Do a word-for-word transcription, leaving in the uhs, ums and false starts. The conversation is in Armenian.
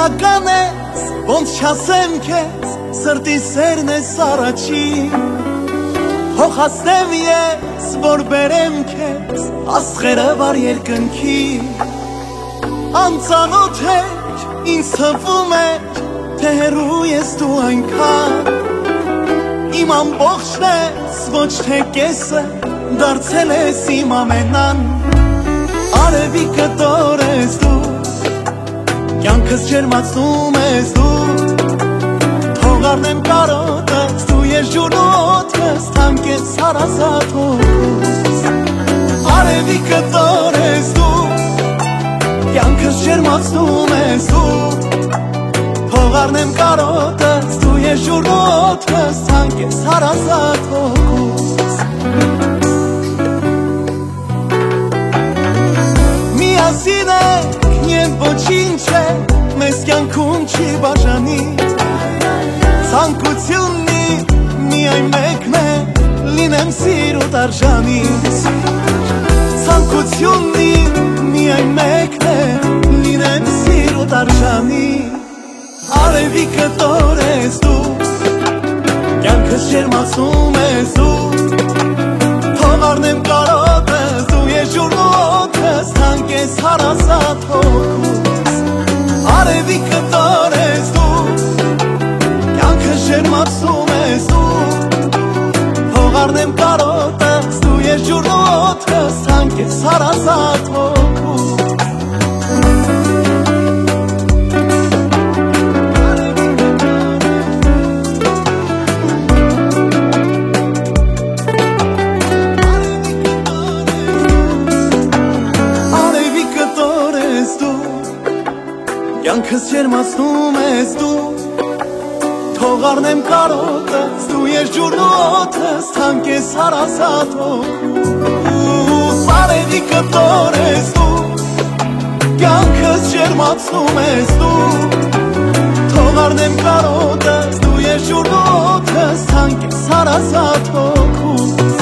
Իրական ես, ոնց չասեմ քեզ, սրտի սերն ես առաջին Հող հասնեմ ես, որ բերեմ քեզ, աստղերը վար երկնքի Անծանոթ էր, ինձ թվում էր, թե հեռու ես դու այնքան Իմ ամբողջն ես, ոչ թե կեսը, դարձել ես իմ ամենան Արևի կտոր ես դու Կյանքս ջերմացնում ես դու Թող առնեմ կարոտս Դու ես ջուրոտս Թանկ ես հարազատոս Արևի կտոր ես դու Կյանքս ջերմացնում ես դու Թող առնեմ կարոտս Դու ես ջուրոտս Թանկ ես հարազատոս Միասին ենք Եվ ոչինչ է, մեզ կյանքում չի բաժանի Ցանկություննի միայն մեկն է, լինեմ սիրուտ արժանից Ցանկություննի միայն մեկն է, լինեմ սիրուտ արժանի Արևի կտոր ես դու, կյանքս ջերմացնում ես դու Թող առնեմ կարոտս, դու ես ջուրնոտս, թանկ ես հարազատ հոգուս Արևի կտոր ես դու, կյանքս ջերմացնում ես դու Թող առնեմ կարոտս, դու ես ջուրնոտս, թանկ ես հարազատ հոգուս Կյանքս ջերմացնում ես դու Թող առնեմ կարոտս Դու ես ջուրնոտս Թանկ ես հարազատ հոգուս Արևի կտոր ես դու Կյանքս ջերմացնում ես դու Թող առնեմ կարոտս Դու ես ջուրնոտս Թանկ ես հարազատ հոգուս